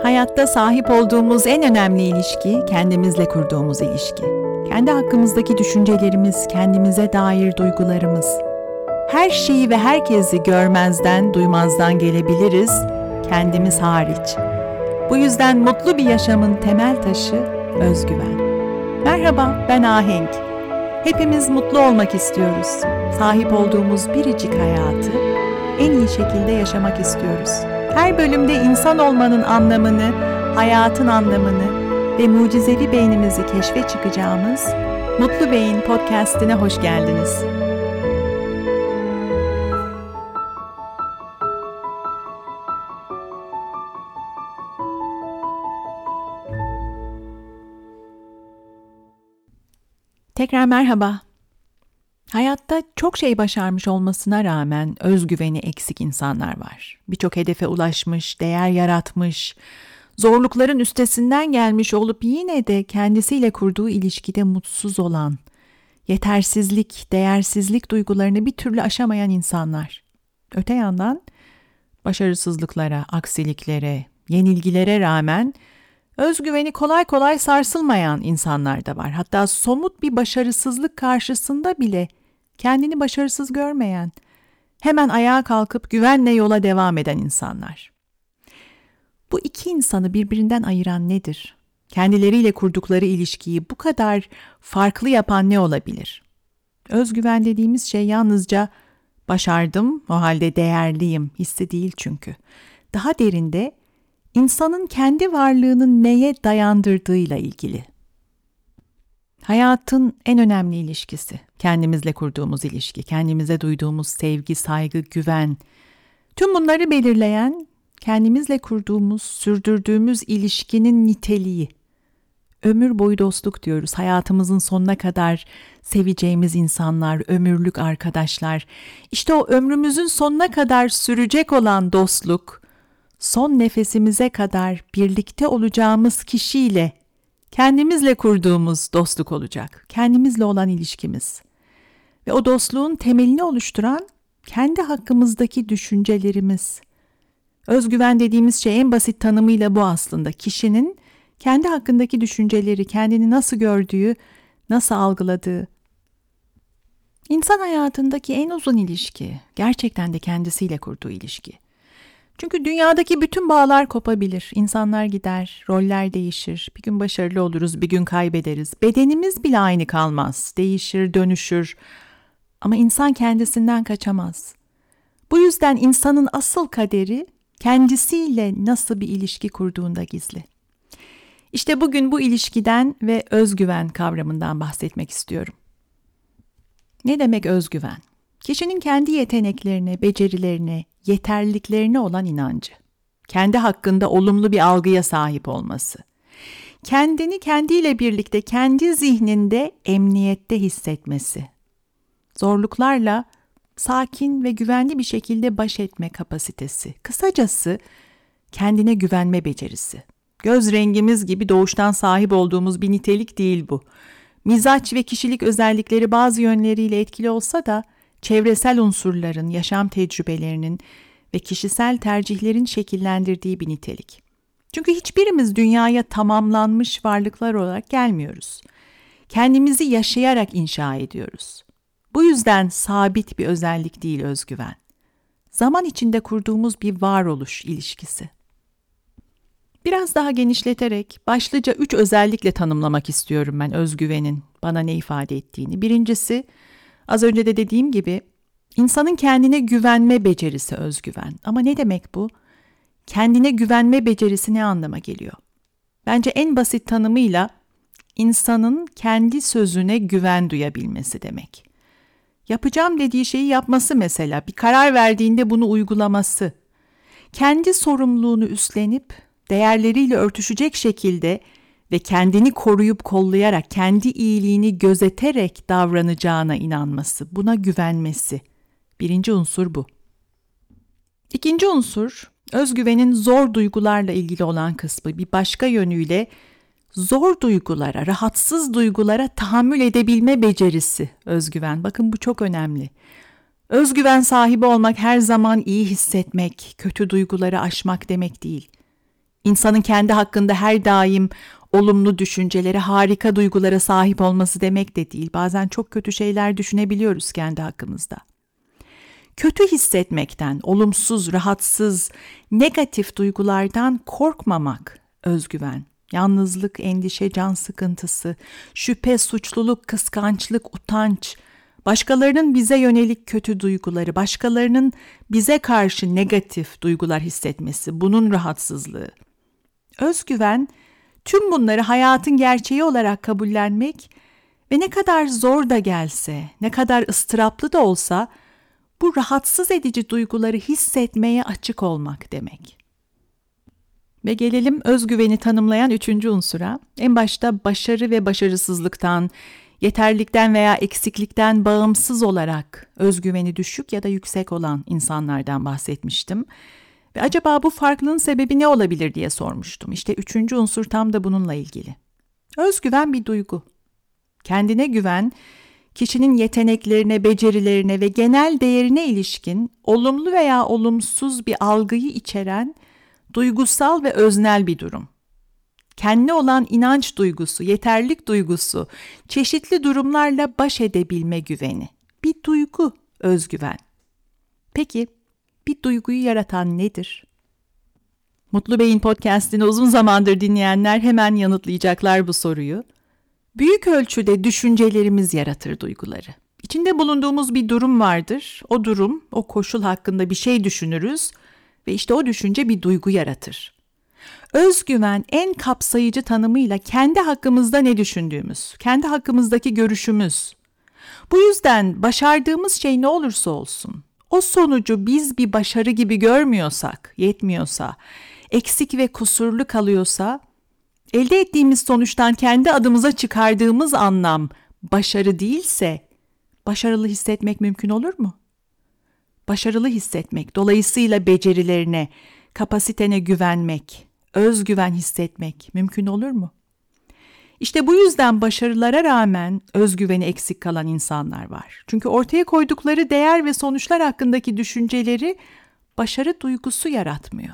Hayatta sahip olduğumuz en önemli ilişki kendimizle kurduğumuz ilişki. Kendi hakkımızdaki düşüncelerimiz, kendimize dair duygularımız. Her şeyi ve herkesi görmezden, duymazdan gelebiliriz, kendimiz hariç. Bu yüzden mutlu bir yaşamın temel taşı özgüven. Merhaba, ben Ahenk. Hepimiz mutlu olmak istiyoruz. Sahip olduğumuz biricik hayatı en iyi şekilde yaşamak istiyoruz. Her bölümde insan olmanın anlamını, hayatın anlamını ve mucizevi beynimizi keşfe çıkacağımız Mutlu Beyin Podcast'ine hoş geldiniz. Tekrar merhaba. Hayatta çok şey başarmış olmasına rağmen özgüveni eksik insanlar var. Birçok hedefe ulaşmış, değer yaratmış, zorlukların üstesinden gelmiş olup yine de kendisiyle kurduğu ilişkide mutsuz olan, yetersizlik, değersizlik duygularını bir türlü aşamayan insanlar. Öte yandan başarısızlıklara, aksiliklere, yenilgilere rağmen özgüveni kolay kolay sarsılmayan insanlar da var. Hatta somut bir başarısızlık karşısında bile kendini başarısız görmeyen, hemen ayağa kalkıp güvenle yola devam eden insanlar. Bu iki insanı birbirinden ayıran nedir? Kendileriyle kurdukları ilişkiyi bu kadar farklı yapan ne olabilir? Özgüven dediğimiz şey yalnızca başardım, o halde değerliyim hissi değil çünkü. Daha derinde İnsanın kendi varlığını neye dayandırdığıyla ilgili. Hayatın en önemli ilişkisi, kendimizle kurduğumuz ilişki, kendimize duyduğumuz sevgi, saygı, güven. Tüm bunları belirleyen, kendimizle kurduğumuz, sürdürdüğümüz ilişkinin niteliği. Ömür boyu dostluk diyoruz, hayatımızın sonuna kadar seveceğimiz insanlar, ömürlük arkadaşlar. İşte o ömrümüzün sonuna kadar sürecek olan dostluk, son nefesimize kadar birlikte olacağımız kişiyle, kendimizle kurduğumuz dostluk olacak. Kendimizle olan ilişkimiz. Ve o dostluğun temelini oluşturan kendi hakkımızdaki düşüncelerimiz. Özgüven dediğimiz şey en basit tanımıyla bu aslında. Kişinin kendi hakkındaki düşünceleri, kendini nasıl gördüğü, nasıl algıladığı. İnsan hayatındaki en uzun ilişki, gerçekten de kendisiyle kurduğu ilişki. Çünkü dünyadaki bütün bağlar kopabilir, insanlar gider, roller değişir, bir gün başarılı oluruz, bir gün kaybederiz. Bedenimiz bile aynı kalmaz, değişir, dönüşür ama insan kendisinden kaçamaz. Bu yüzden insanın asıl kaderi kendisiyle nasıl bir ilişki kurduğunda gizli. İşte bugün bu ilişkiden ve özgüven kavramından bahsetmek istiyorum. Ne demek özgüven? Kişinin kendi yeteneklerine, becerilerine, yeterliliklerine olan inancı. Kendi hakkında olumlu bir algıya sahip olması. Kendini kendiyle birlikte kendi zihninde emniyette hissetmesi. Zorluklarla sakin ve güvenli bir şekilde baş etme kapasitesi. Kısacası kendine güvenme becerisi. Göz rengimiz gibi doğuştan sahip olduğumuz bir nitelik değil bu. Mizaç ve kişilik özellikleri bazı yönleriyle etkili olsa da çevresel unsurların, yaşam tecrübelerinin ve kişisel tercihlerin şekillendirdiği bir nitelik. Çünkü hiçbirimiz dünyaya tamamlanmış varlıklar olarak gelmiyoruz. Kendimizi yaşayarak inşa ediyoruz. Bu yüzden sabit bir özellik değil özgüven. Zaman içinde kurduğumuz bir varoluş ilişkisi. Biraz daha genişleterek başlıca 3 özellikle tanımlamak istiyorum ben özgüvenin bana ne ifade ettiğini. Birincisi, az önce de dediğim gibi insanın kendine güvenme becerisi özgüven. Ama ne demek bu? Kendine güvenme becerisi ne anlama geliyor? Bence en basit tanımıyla insanın kendi sözüne güven duyabilmesi demek. Yapacağım dediği şeyi yapması mesela, bir karar verdiğinde bunu uygulaması. Kendi sorumluluğunu üstlenip değerleriyle örtüşecek şekilde ve kendini koruyup kollayarak, kendi iyiliğini gözeterek davranacağına inanması, buna güvenmesi. Birinci unsur bu. İkinci unsur, özgüvenin zor duygularla ilgili olan kısmı. Bir başka yönüyle zor duygulara, rahatsız duygulara tahammül edebilme becerisi özgüven. Bakın bu çok önemli. Özgüven sahibi olmak her zaman iyi hissetmek, kötü duyguları aşmak demek değil. İnsanın kendi hakkında her daim olumlu düşüncelere, harika duygulara sahip olması demek de değil. Bazen çok kötü şeyler düşünebiliyoruz kendi hakkımızda. Kötü hissetmekten, olumsuz, rahatsız, negatif duygulardan korkmamak özgüven. Yalnızlık, endişe, can sıkıntısı, şüphe, suçluluk, kıskançlık, utanç, başkalarının bize yönelik kötü duyguları, başkalarının bize karşı negatif duygular hissetmesi, bunun rahatsızlığı. Özgüven, tüm bunları hayatın gerçeği olarak kabullenmek ve ne kadar zor da gelse, ne kadar ıstıraplı da olsa bu rahatsız edici duyguları hissetmeye açık olmak demek. Ve gelelim özgüveni tanımlayan üçüncü unsura. En başta başarı ve başarısızlıktan, yeterlilikten veya eksiklikten bağımsız olarak özgüveni düşük ya da yüksek olan insanlardan bahsetmiştim. Ve acaba bu farklılığın sebebi ne olabilir diye sormuştum. İşte üçüncü unsur tam da bununla ilgili. Özgüven bir duygu. Kendine güven, kişinin yeteneklerine, becerilerine ve genel değerine ilişkin olumlu veya olumsuz bir algıyı içeren duygusal ve öznel bir durum. Kendine olan inanç duygusu, yeterlilik duygusu, çeşitli durumlarla baş edebilme güveni. Bir duygu, özgüven. Peki, bir duyguyu yaratan nedir? Mutlu Beyin Podcast'ini uzun zamandır dinleyenler hemen yanıtlayacaklar bu soruyu. Büyük ölçüde düşüncelerimiz yaratır duyguları. İçinde bulunduğumuz bir durum vardır. O durum, o koşul hakkında bir şey düşünürüz ve işte o düşünce bir duygu yaratır. Özgüven en kapsayıcı tanımıyla kendi hakkımızda ne düşündüğümüz, kendi hakkımızdaki görüşümüz. Bu yüzden başardığımız şey ne olursa olsun, o sonucu biz bir başarı gibi görmüyorsak, yetmiyorsa, eksik ve kusurlu kalıyorsa, elde ettiğimiz sonuçtan kendi adımıza çıkardığımız anlam başarı değilse, başarılı hissetmek mümkün olur mu? Başarılı hissetmek, dolayısıyla becerilerine, kapasitene güvenmek, özgüven hissetmek mümkün olur mu? İşte bu yüzden başarılara rağmen özgüveni eksik kalan insanlar var. Çünkü ortaya koydukları değer ve sonuçlar hakkındaki düşünceleri başarı duygusu yaratmıyor.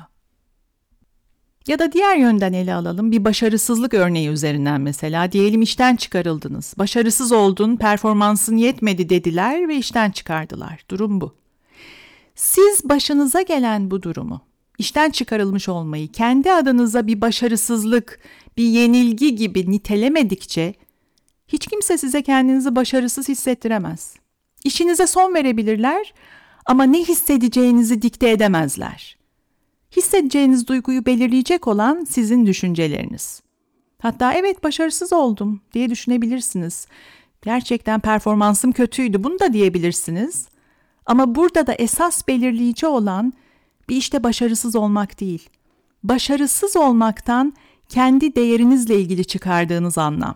Ya da diğer yönden ele alalım. Bir başarısızlık örneği üzerinden mesela. Diyelim işten çıkarıldınız. Başarısız oldun, performansın yetmedi dediler ve işten çıkardılar. Durum bu. Siz başınıza gelen bu durumu, işten çıkarılmış olmayı kendi adınıza bir başarısızlık, bir yenilgi gibi nitelemedikçe hiç kimse size kendinizi başarısız hissettiremez. İşinize son verebilirler ama ne hissedeceğinizi dikte edemezler. Hissedeceğiniz duyguyu belirleyecek olan sizin düşünceleriniz. Hatta evet başarısız oldum diye düşünebilirsiniz. Gerçekten performansım kötüydü, bunu da diyebilirsiniz. Ama burada da esas belirleyici olan bir işte başarısız olmak değil. Başarısız olmaktan kendi değerinizle ilgili çıkardığınız anlam.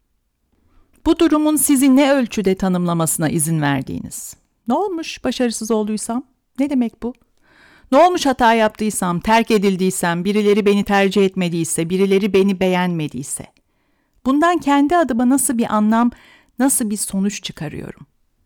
Bu durumun sizi ne ölçüde tanımlamasına izin verdiğiniz. Ne olmuş başarısız olduysam? Ne demek bu? Ne olmuş hata yaptıysam, terk edildiysem, birileri beni tercih etmediyse, birileri beni beğenmediyse? Bundan kendi adıma nasıl bir anlam, nasıl bir sonuç çıkarıyorum?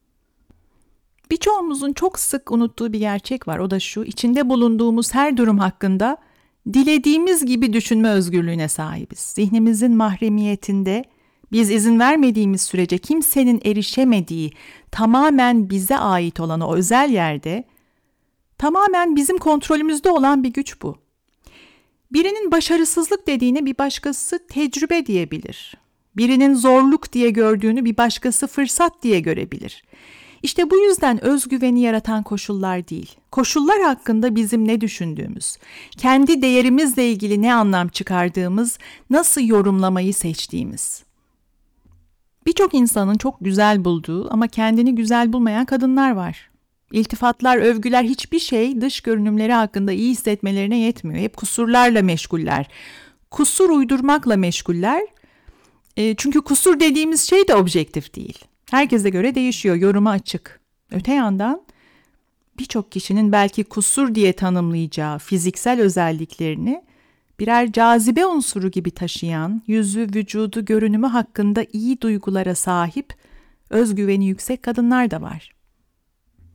Birçoğumuzun çok sık unuttuğu bir gerçek var. O da şu, içinde bulunduğumuz her durum hakkında dilediğimiz gibi düşünme özgürlüğüne sahibiz. Zihnimizin mahremiyetinde biz izin vermediğimiz sürece kimsenin erişemediği, tamamen bize ait olan o özel yerde tamamen bizim kontrolümüzde olan bir güç bu. Birinin başarısızlık dediğine bir başkası tecrübe diyebilir. Birinin zorluk diye gördüğünü bir başkası fırsat diye görebilir. İşte bu yüzden özgüveni yaratan koşullar değil, koşullar hakkında bizim ne düşündüğümüz, kendi değerimizle ilgili ne anlam çıkardığımız, nasıl yorumlamayı seçtiğimiz. Birçok insanın çok güzel bulduğu ama kendini güzel bulmayan kadınlar var. İltifatlar, övgüler hiçbir şey dış görünümleri hakkında iyi hissetmelerine yetmiyor. Hep kusurlarla meşguller. Kusur uydurmakla meşguller. Çünkü kusur dediğimiz şey de objektif değil. Herkese göre değişiyor, yoruma açık. Öte yandan birçok kişinin belki kusur diye tanımlayacağı fiziksel özelliklerini birer cazibe unsuru gibi taşıyan, yüzü, vücudu, görünümü hakkında iyi duygulara sahip, özgüveni yüksek kadınlar da var.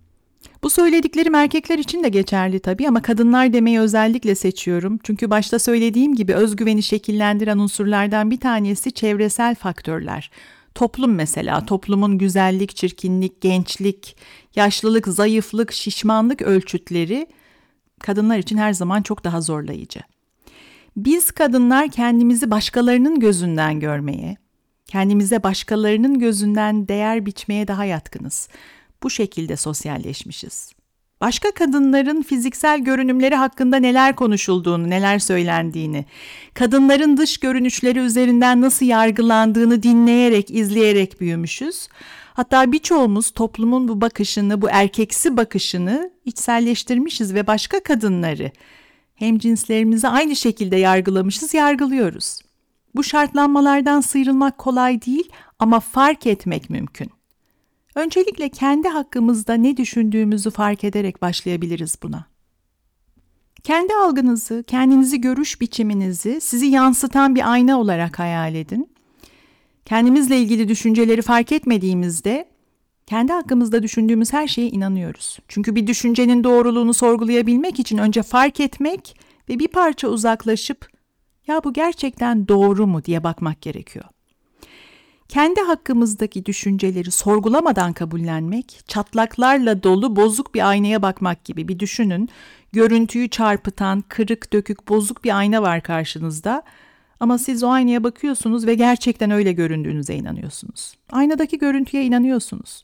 Bu söylediklerim erkekler için de geçerli tabii ama kadınlar demeyi özellikle seçiyorum. Çünkü başta söylediğim gibi özgüveni şekillendiren unsurlardan bir tanesi çevresel faktörler. Toplum mesela, toplumun güzellik, çirkinlik, gençlik, yaşlılık, zayıflık, şişmanlık ölçütleri kadınlar için her zaman çok daha zorlayıcı. Biz kadınlar kendimizi başkalarının gözünden görmeye, kendimize başkalarının gözünden değer biçmeye daha yatkınız. Bu şekilde sosyalleşmişiz. Başka kadınların fiziksel görünümleri hakkında neler konuşulduğunu, neler söylendiğini, kadınların dış görünüşleri üzerinden nasıl yargılandığını dinleyerek, izleyerek büyümüşüz. Hatta birçoğumuz toplumun bu bakışını, bu erkeksi bakışını içselleştirmişiz ve başka kadınları, hemcinslerimizi aynı şekilde yargılamışız, yargılıyoruz. Bu şartlanmalardan sıyrılmak kolay değil ama fark etmek mümkün. Öncelikle kendi hakkımızda ne düşündüğümüzü fark ederek başlayabiliriz buna. Kendi algınızı, kendinizi görüş biçiminizi sizi yansıtan bir ayna olarak hayal edin. Kendimizle ilgili düşünceleri fark etmediğimizde kendi hakkımızda düşündüğümüz her şeye inanıyoruz. Çünkü bir düşüncenin doğruluğunu sorgulayabilmek için önce fark etmek ve bir parça uzaklaşıp "Ya bu gerçekten doğru mu?" diye bakmak gerekiyor. Kendi hakkımızdaki düşünceleri sorgulamadan kabullenmek, çatlaklarla dolu bozuk bir aynaya bakmak gibi. Bir düşünün, görüntüyü çarpıtan, kırık dökük bozuk bir ayna var karşınızda. Ama siz o aynaya bakıyorsunuz ve gerçekten öyle göründüğünüze inanıyorsunuz. Aynadaki görüntüye inanıyorsunuz.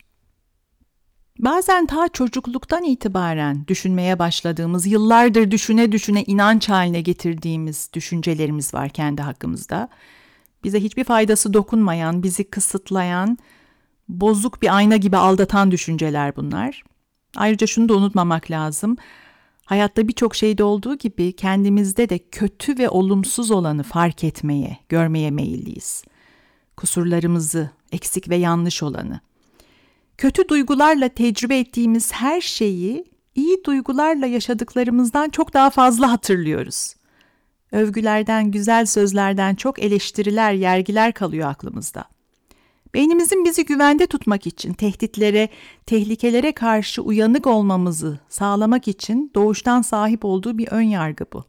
Bazen ta çocukluktan itibaren düşünmeye başladığımız, yıllardır düşüne düşüne inanç haline getirdiğimiz düşüncelerimiz var kendi hakkımızda. Bize hiçbir faydası dokunmayan, bizi kısıtlayan, bozuk bir ayna gibi aldatan düşünceler bunlar. Ayrıca şunu da unutmamak lazım. Hayatta birçok şeyde olduğu gibi kendimizde de kötü ve olumsuz olanı fark etmeye, görmeye meyilliyiz. Kusurlarımızı, eksik ve yanlış olanı. Kötü duygularla tecrübe ettiğimiz her şeyi iyi duygularla yaşadıklarımızdan çok daha fazla hatırlıyoruz. Övgülerden, güzel sözlerden çok eleştiriler, yergiler kalıyor aklımızda. Beynimizin bizi güvende tutmak için, tehditlere, tehlikelere karşı uyanık olmamızı sağlamak için doğuştan sahip olduğu bir ön yargı bu.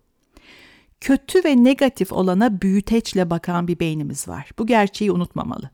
Kötü ve negatif olana büyüteçle bakan bir beynimiz var. Bu gerçeği unutmamalı.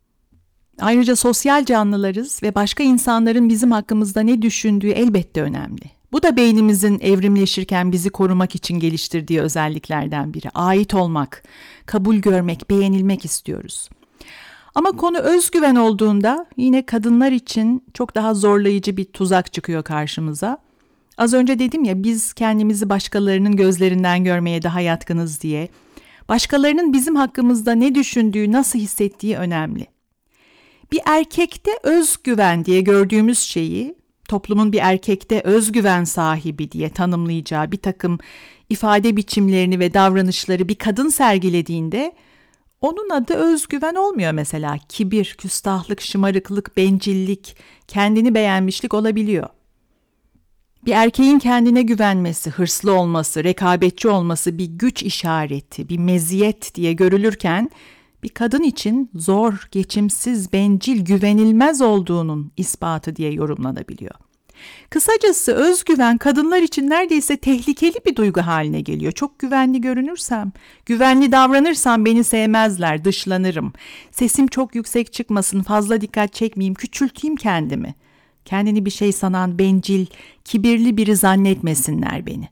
Ayrıca sosyal canlılarız ve başka insanların bizim hakkımızda ne düşündüğü elbette önemli. Bu da beynimizin evrimleşirken bizi korumak için geliştirdiği özelliklerden biri. Ait olmak, kabul görmek, beğenilmek istiyoruz. Ama konu özgüven olduğunda yine kadınlar için çok daha zorlayıcı bir tuzak çıkıyor karşımıza. Az önce dedim ya, biz kendimizi başkalarının gözlerinden görmeye daha yatkınız diye. Başkalarının bizim hakkımızda ne düşündüğü, nasıl hissettiği önemli. Bir erkekte özgüven diye gördüğümüz şeyi, toplumun bir erkekte özgüven sahibi diye tanımlayacağı bir takım ifade biçimlerini ve davranışları bir kadın sergilediğinde onun adı özgüven olmuyor mesela. Kibir, küstahlık, şımarıklık, bencillik, kendini beğenmişlik olabiliyor. Bir erkeğin kendine güvenmesi, hırslı olması, rekabetçi olması bir güç işareti, bir meziyet diye görülürken bir kadın için zor, geçimsiz, bencil, güvenilmez olduğunun ispatı diye yorumlanabiliyor. Kısacası özgüven kadınlar için neredeyse tehlikeli bir duygu haline geliyor. Çok güvenli görünürsem, güvenli davranırsam beni sevmezler, dışlanırım. Sesim çok yüksek çıkmasın, fazla dikkat çekmeyeyim, küçülteyim kendimi. Kendini bir şey sanan bencil, kibirli biri zannetmesinler beni.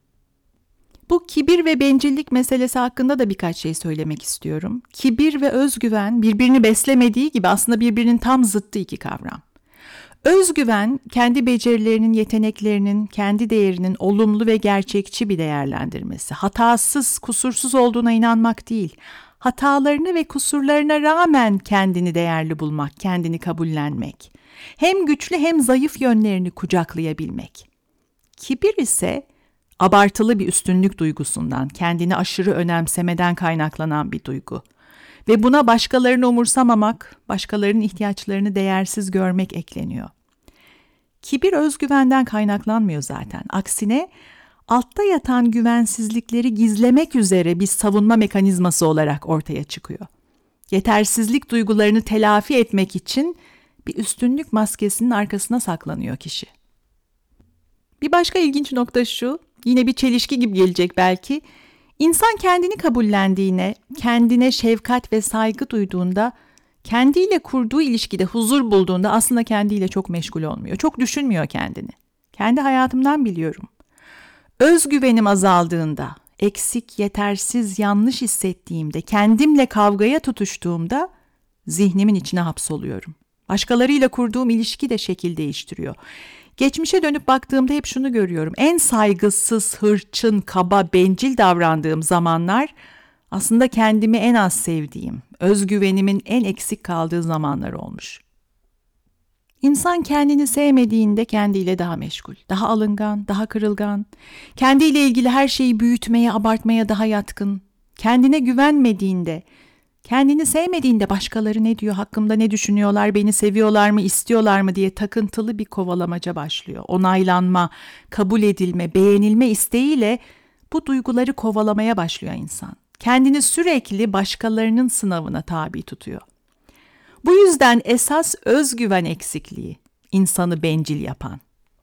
Bu kibir ve bencillik meselesi hakkında da birkaç şey söylemek istiyorum. Kibir ve özgüven birbirini beslemediği gibi aslında birbirinin tam zıttı iki kavram. Özgüven, kendi becerilerinin, yeteneklerinin, kendi değerinin olumlu ve gerçekçi bir değerlendirmesi. Hatasız, kusursuz olduğuna inanmak değil, hatalarını ve kusurlarına rağmen kendini değerli bulmak, kendini kabullenmek. Hem güçlü hem zayıf yönlerini kucaklayabilmek. Kibir ise abartılı bir üstünlük duygusundan, kendini aşırı önemsemeden kaynaklanan bir duygu. Ve buna başkalarını umursamamak, başkalarının ihtiyaçlarını değersiz görmek ekleniyor. Kibir özgüvenden kaynaklanmıyor zaten. Aksine altta yatan güvensizlikleri gizlemek üzere bir savunma mekanizması olarak ortaya çıkıyor. Yetersizlik duygularını telafi etmek için bir üstünlük maskesinin arkasına saklanıyor kişi. Bir başka ilginç nokta şu, yine bir çelişki gibi gelecek belki. İnsan kendini kabullendiğine, kendine şefkat ve saygı duyduğunda, kendiyle kurduğu ilişkide huzur bulduğunda aslında kendiyle çok meşgul olmuyor. Çok düşünmüyor kendini. Kendi hayatımdan biliyorum. Özgüvenim azaldığında, eksik, yetersiz, yanlış hissettiğimde, kendimle kavgaya tutuştuğumda zihnimin içine hapsoluyorum. Başkalarıyla kurduğum ilişki de şekil değiştiriyor. Geçmişe dönüp baktığımda hep şunu görüyorum. En saygısız, hırçın, kaba, bencil davrandığım zamanlar aslında kendimi en az sevdiğim, özgüvenimin en eksik kaldığı zamanlar olmuş. İnsan kendini sevmediğinde kendiyle daha meşgul, daha alıngan, daha kırılgan, kendiyle ilgili her şeyi büyütmeye, abartmaya daha yatkın, kendine güvenmediğinde, kendini sevmediğinde başkaları ne diyor, hakkımda ne düşünüyorlar, beni seviyorlar mı, istiyorlar mı diye takıntılı bir kovalamaca başlıyor. Onaylanma, kabul edilme, beğenilme isteğiyle bu duyguları kovalamaya başlıyor insan. Kendini sürekli başkalarının sınavına tabi tutuyor. Bu yüzden esas özgüven eksikliği insanı bencil yapan.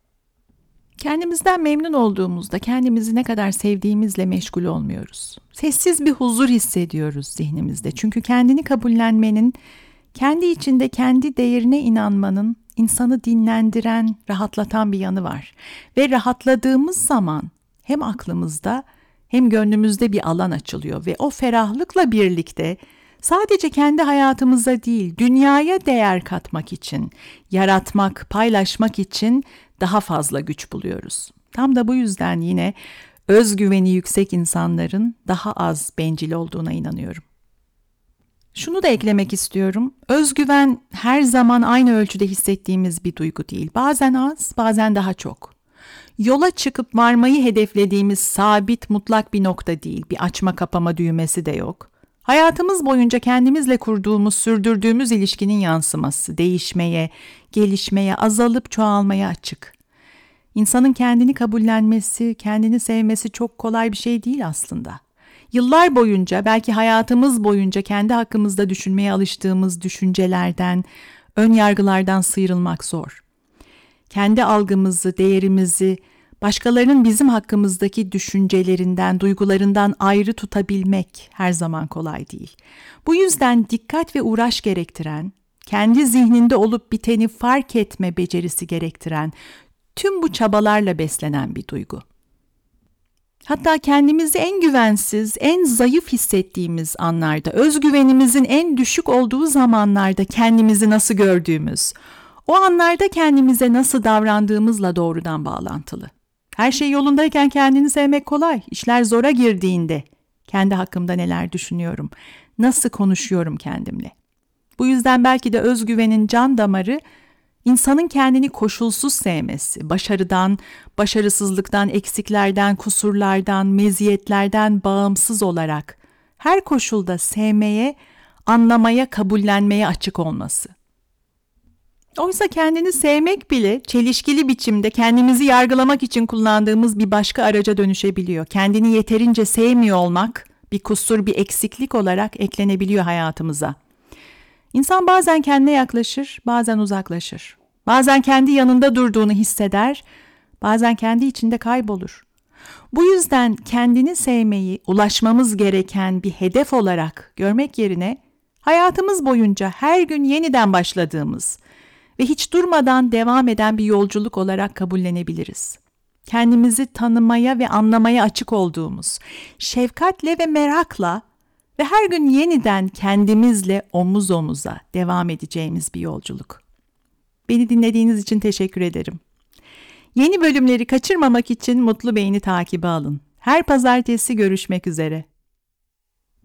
Kendimizden memnun olduğumuzda kendimizi ne kadar sevdiğimizle meşgul olmuyoruz. Sessiz bir huzur hissediyoruz zihnimizde. Çünkü kendini kabullenmenin, kendi içinde kendi değerine inanmanın insanı dinlendiren, rahatlatan bir yanı var. Ve rahatladığımız zaman hem aklımızda hem gönlümüzde bir alan açılıyor ve o ferahlıkla birlikte sadece kendi hayatımıza değil, dünyaya değer katmak için, yaratmak, paylaşmak için daha fazla güç buluyoruz. Tam da bu yüzden yine özgüveni yüksek insanların daha az bencil olduğuna inanıyorum. Şunu da eklemek istiyorum. Özgüven her zaman aynı ölçüde hissettiğimiz bir duygu değil. Bazen az, bazen daha çok. Yola çıkıp varmayı hedeflediğimiz sabit, mutlak bir nokta değil. Bir açma kapama düğmesi de yok. Hayatımız boyunca kendimizle kurduğumuz, sürdürdüğümüz ilişkinin yansıması, değişmeye, gelişmeye, azalıp çoğalmaya açık. İnsanın kendini kabullenmesi, kendini sevmesi çok kolay bir şey değil aslında. Yıllar boyunca, belki hayatımız boyunca kendi hakkımızda düşünmeye alıştığımız düşüncelerden, ön yargılardan sıyrılmak zor. Kendi algımızı, değerimizi, başkalarının bizim hakkımızdaki düşüncelerinden, duygularından ayrı tutabilmek her zaman kolay değil. Bu yüzden dikkat ve uğraş gerektiren, kendi zihninde olup biteni fark etme becerisi gerektiren, tüm bu çabalarla beslenen bir duygu. Hatta kendimizi en güvensiz, en zayıf hissettiğimiz anlarda, özgüvenimizin en düşük olduğu zamanlarda kendimizi nasıl gördüğümüz, o anlarda kendimize nasıl davrandığımızla doğrudan bağlantılı. Her şey yolundayken kendini sevmek kolay. İşler zora girdiğinde kendi hakkımda neler düşünüyorum, nasıl konuşuyorum kendimle. Bu yüzden belki de özgüvenin can damarı insanın kendini koşulsuz sevmesi, başarıdan, başarısızlıktan, eksiklerden, kusurlardan, meziyetlerden bağımsız olarak her koşulda sevmeye, anlamaya, kabullenmeye açık olması. Oysa kendini sevmek bile çelişkili biçimde kendimizi yargılamak için kullandığımız bir başka araca dönüşebiliyor. Kendini yeterince sevmiyor olmak bir kusur, bir eksiklik olarak eklenebiliyor hayatımıza. İnsan bazen kendine yaklaşır, bazen uzaklaşır. Bazen kendi yanında durduğunu hisseder, bazen kendi içinde kaybolur. Bu yüzden kendini sevmeyi ulaşmamız gereken bir hedef olarak görmek yerine hayatımız boyunca her gün yeniden başladığımız ve hiç durmadan devam eden bir yolculuk olarak kabullenebiliriz. Kendimizi tanımaya ve anlamaya açık olduğumuz, şefkatle ve merakla ve her gün yeniden kendimizle omuz omuza devam edeceğimiz bir yolculuk. Beni dinlediğiniz için teşekkür ederim. Yeni bölümleri kaçırmamak için Mutlu Beyni takibe alın. Her pazartesi görüşmek üzere.